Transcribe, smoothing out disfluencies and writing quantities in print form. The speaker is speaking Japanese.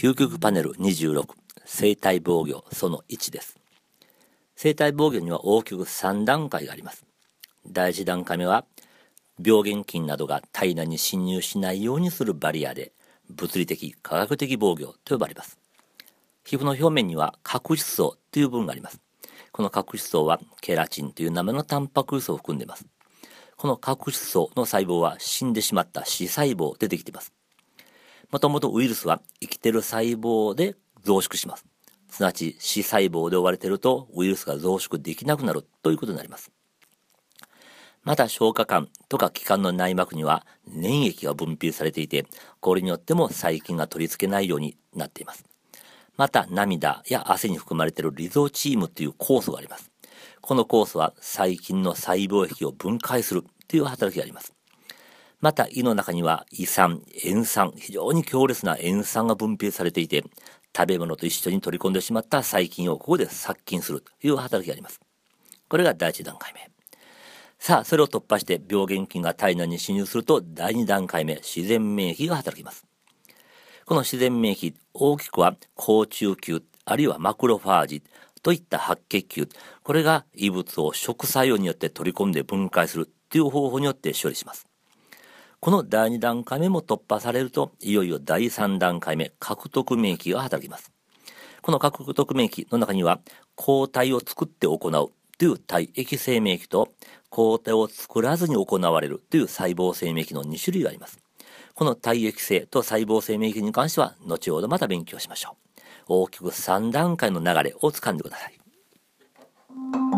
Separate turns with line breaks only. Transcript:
究極パネル26、生体防御その1です。生体防御には大きく3段階があります。第1段階目は、病原菌などが体内に侵入しないようにするバリアで、物理的・化学的防御と呼ばれます。皮膚の表面には角質層という部分があります。この角質層はケラチンという名前のタンパク質を含んでいます。この角質層の細胞は死んでしまった死細胞でできています。もともとウイルスは生きている細胞で増殖します。すなわち死細胞で覆われているとウイルスが増殖できなくなるということになります。また消化管とか気管の内膜には粘液が分泌されていて、これによっても細菌が取り付けないようになっています。また涙や汗に含まれているリゾチームという酵素があります。この酵素は細菌の細胞壁を分解するという働きがあります。また胃の中には胃酸、塩酸、非常に強烈な塩酸が分泌されていて、食べ物と一緒に取り込んでしまった細菌をここで殺菌するという働きがあります。これが第1段階目。さあ、それを突破して病原菌が体内に侵入すると第2段階目、自然免疫が働きます。この自然免疫、大きくは好中球、あるいはマクロファージといった白血球、これが異物を食作用によって取り込んで分解するという方法によって処理します。この第2段階目も突破されると、いよいよ第3段階目、獲得免疫が働きます。この獲得免疫の中には、抗体を作って行うという体液性免疫と、抗体を作らずに行われるという細胞性免疫の2種類があります。この体液性と細胞性免疫に関しては、後ほどまた勉強しましょう。大きく3段階の流れをつかんでください。